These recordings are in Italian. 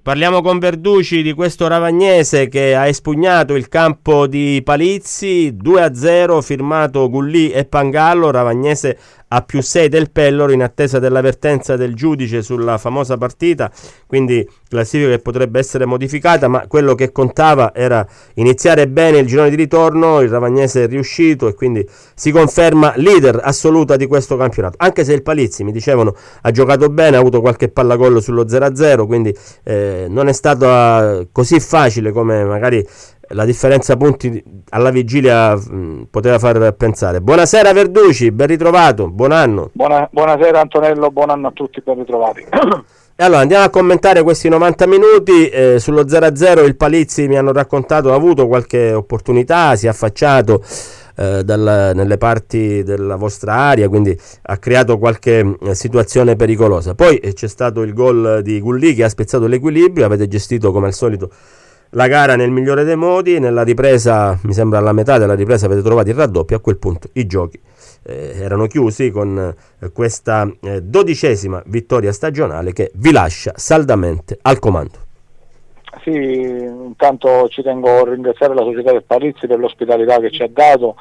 Parliamo con Verducci di questo Ravagnese che ha espugnato il campo di Palizzi, 2-0, firmato Gullì e Pangallo. Ravagnese a +6 del Pelloro in attesa dell'avvertenza del giudice sulla famosa partita, quindi classifica che potrebbe essere modificata, ma quello che contava era iniziare bene il girone di ritorno. Il Ravagnese è riuscito e quindi si conferma leader assoluta di questo campionato, anche se il Palizzi, mi dicevano, ha giocato bene, ha avuto qualche pallagol sullo 0-0, quindi non è stato così facile come magari la differenza punti alla vigilia poteva far pensare. Buonasera Verducci, ben ritrovato, buon anno. Buonasera Antonello, buon anno a tutti, ben ritrovati. E allora andiamo a commentare questi 90 minuti. Sullo 0-0 il Palizzi, mi hanno raccontato, ha avuto qualche opportunità, si è affacciato nelle parti della vostra area, quindi ha creato qualche situazione pericolosa. Poi c'è stato il gol di Gullì che ha spezzato l'equilibrio. Avete gestito come al solito la gara nel migliore dei modi. Nella ripresa, mi sembra alla metà della ripresa, avete trovato il raddoppio. A quel punto i giochi erano chiusi con questa 12ª vittoria stagionale che vi lascia saldamente al comando. Sì, intanto ci tengo a ringraziare la società del Palizzi per l'ospitalità che ci ha dato,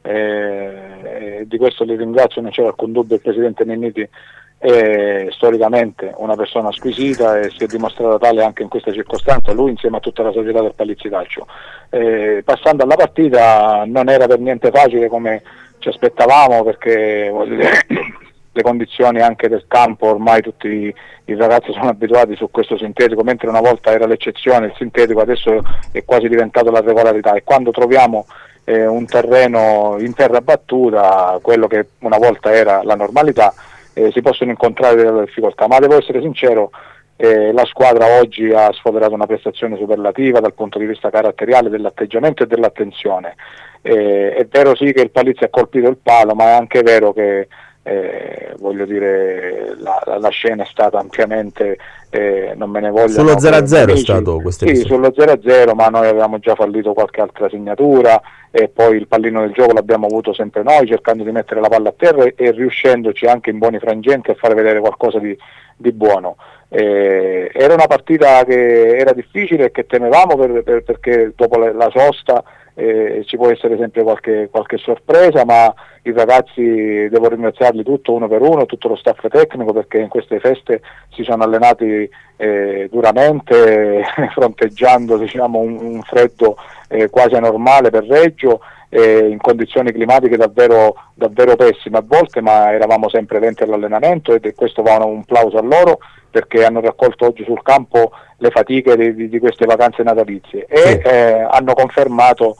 di questo li ringrazio, non c'era alcun dubbio. Il presidente Minniti è storicamente una persona squisita e si è dimostrata tale anche in questa circostanza, lui insieme a tutta la società del Palizzi Calcio. Passando alla partita, non era per niente facile come ci aspettavamo, perché voglio dire, le condizioni anche del campo, ormai tutti i ragazzi sono abituati su questo sintetico, mentre una volta era l'eccezione il sintetico, adesso è quasi diventato la regolarità, e quando troviamo un terreno in terra battuta, quello che una volta era la normalità, si possono incontrare delle difficoltà. Ma devo essere sincero, la squadra oggi ha sfoderato una prestazione superlativa dal punto di vista caratteriale, dell'atteggiamento e dell'attenzione. È vero sì che il Palizzi ha colpito il palo, ma è anche vero che voglio dire, la scena è stata ampiamente, non me ne voglio. Sullo 0-0 è stato questo episodio. Sì, sullo 0-0, ma noi avevamo già fallito qualche altra segnatura, e poi il pallino del gioco l'abbiamo avuto sempre noi, cercando di mettere la palla a terra e riuscendoci anche in buoni frangenti a fare vedere qualcosa di buono. Era una partita che era difficile e che temevamo perché dopo la sosta ci può essere sempre qualche sorpresa, ma i ragazzi devo ringraziarli uno per uno, tutto lo staff tecnico, perché in queste feste si sono allenati duramente, fronteggiando, diciamo, un freddo quasi anormale per Reggio, in condizioni climatiche davvero pessime a volte, ma eravamo sempre lenti all'allenamento, e questo va un plauso a loro, perché hanno raccolto oggi sul campo le fatiche di queste vacanze natalizie e hanno confermato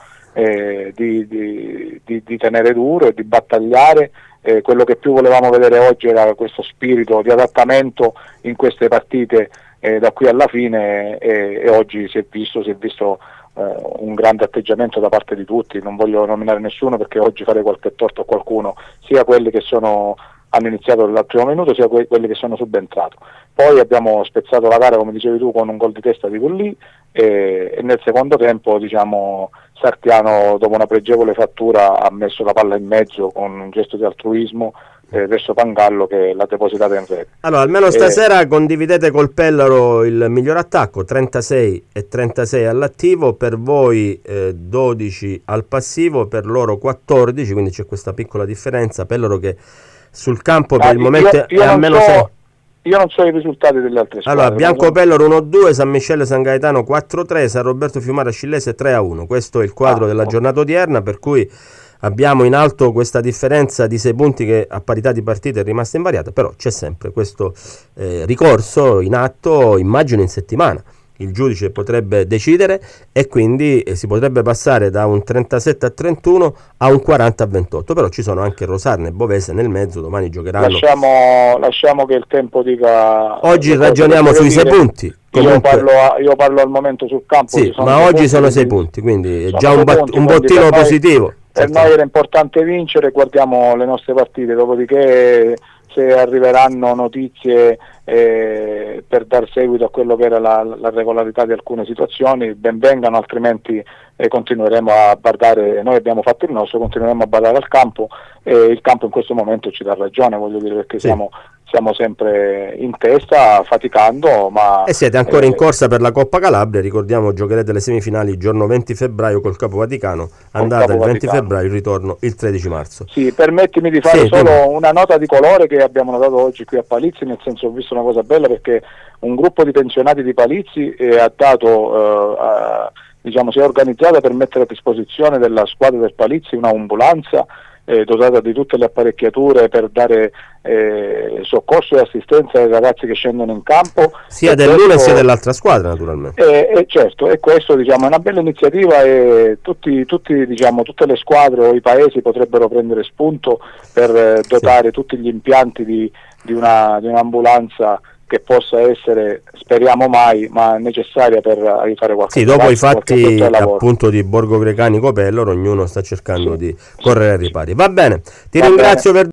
di tenere duro e di battagliare. Quello che più volevamo vedere oggi era questo spirito di adattamento in queste partite da qui alla fine, e oggi si è visto un grande atteggiamento da parte di tutti. Non voglio nominare nessuno, perché oggi farei qualche torto a qualcuno, sia quelli che hanno iniziato dal primo minuto, sia quelli che sono subentrati. Poi abbiamo spezzato la gara, come dicevi tu, con un gol di testa di Gullì, e nel secondo tempo, diciamo, Sartiano, dopo una pregevole fattura, ha messo la palla in mezzo con un gesto di altruismo verso Pangallo, che l'ha depositata in rete. Allora, almeno stasera condividete col Pellaro il miglior attacco, 36 e 36 all'attivo, per voi 12 al passivo, per loro 14, quindi c'è questa piccola differenza. Pellaro che sul campo per il momento è almeno 6. Io non so i risultati delle altre squadre. Allora, Biancopellaro 1-2, San Michele San Gaetano 4-3, San Roberto Fiumara Scillese 3-1. Questo è il quadro della giornata odierna, per cui abbiamo in alto questa differenza di 6 punti che a parità di partite è rimasta invariata, però c'è sempre questo ricorso in atto, immagino in settimana. Il giudice potrebbe decidere e quindi si potrebbe passare da un 37-31 a un 40-28, però ci sono anche Rosarno e Bovese nel mezzo, domani giocheranno. Lasciamo che il tempo dica. Oggi ragioniamo sui 6 punti. Comunque, io parlo al momento sul campo. Sì, ma oggi sono 6 punti, quindi è già un bottino positivo. Per noi era importante vincere, guardiamo le nostre partite, dopodiché se arriveranno notizie per dar seguito a quello che era la regolarità di alcune situazioni, ben vengano, altrimenti continueremo a badare. Noi abbiamo fatto il nostro, continueremo a badare al campo, e il campo in questo momento ci dà ragione, voglio dire, perché siamo siamo sempre in testa, faticando, ma... E siete ancora in corsa per la Coppa Calabria, ricordiamo giocherete le semifinali il giorno 20 febbraio col Capo Vaticano, andata il 20 febbraio, il ritorno il 13 marzo. Sì, permettimi di fare solo una nota di colore che abbiamo notato oggi qui a Palizzi, nel senso, ho visto una cosa bella, perché un gruppo di pensionati di Palizzi ha dato... diciamo, si è organizzata per mettere a disposizione della squadra del Palizzi una ambulanza dotata di tutte le apparecchiature per dare soccorso e assistenza ai ragazzi che scendono in campo, sia dell'una sia dell'altra squadra, naturalmente. Certo, e questo, diciamo, è una bella iniziativa, e diciamo, tutte le squadre o i paesi potrebbero prendere spunto per dotare tutti gli impianti di un'ambulanza che possa essere, speriamo mai, ma necessaria per aiutare qualcuno. Sì, dopo i fatti appunto di Borgo Grecanico Pelloro, ognuno sta cercando di correre ai ripari. Va bene, ti ringrazio per